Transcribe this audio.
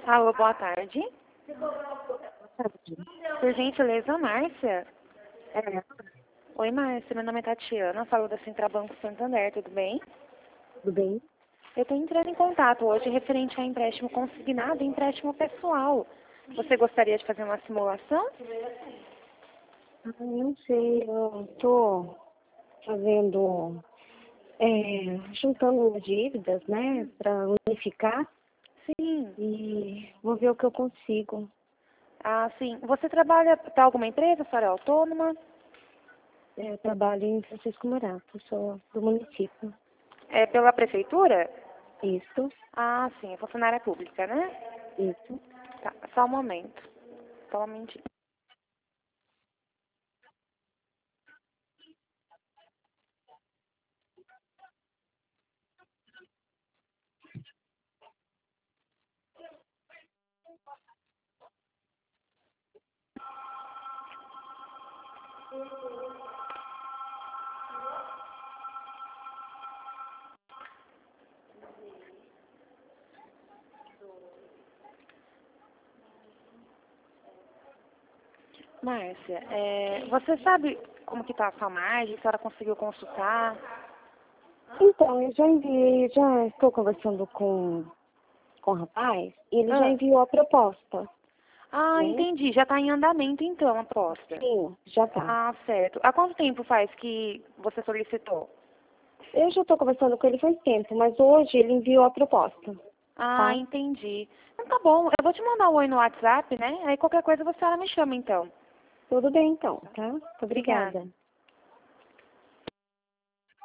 Alô, boa tarde. Por gentileza, Márcia. É, Oi, Márcia, meu nome é Tatiana, falo da Central Banco Santander, tudo bem? tudo bem? Eu estou entrando em contato hoje referente a empréstimo consignado e empréstimo pessoal. Você gostaria de fazer uma simulação? Não sei, eu tô fazendo, juntando dívidas, né, para unificar Sim. e vou ver o que eu consigo. Ah, sim. Você trabalha para alguma empresa? A senhora é autônoma? Eu trabalho em Francisco Morato, sou do município. É pela prefeitura? Isso, Ah, sim, é funcionária pública, né? isso. Tá, só um momento. Só um momentinho. Márcia, você sabe como que tá a sua margem? Se a senhora conseguiu consultar? Então, eu já enviei, já estou conversando com o rapaz, e ele já Ah, enviou a proposta, né? entendi. Já está em andamento então a aposta. Sim, já tá. Ah, certo. Há quanto tempo faz que você solicitou? Eu já estou conversando com ele faz tempo, mas hoje ele enviou a proposta, Ah, tá? entendi. Então tá bom, eu vou te mandar um oi no WhatsApp, né? Aí qualquer coisa você me chama então. Tudo bem, então, tá? Muito Obrigada. obrigada.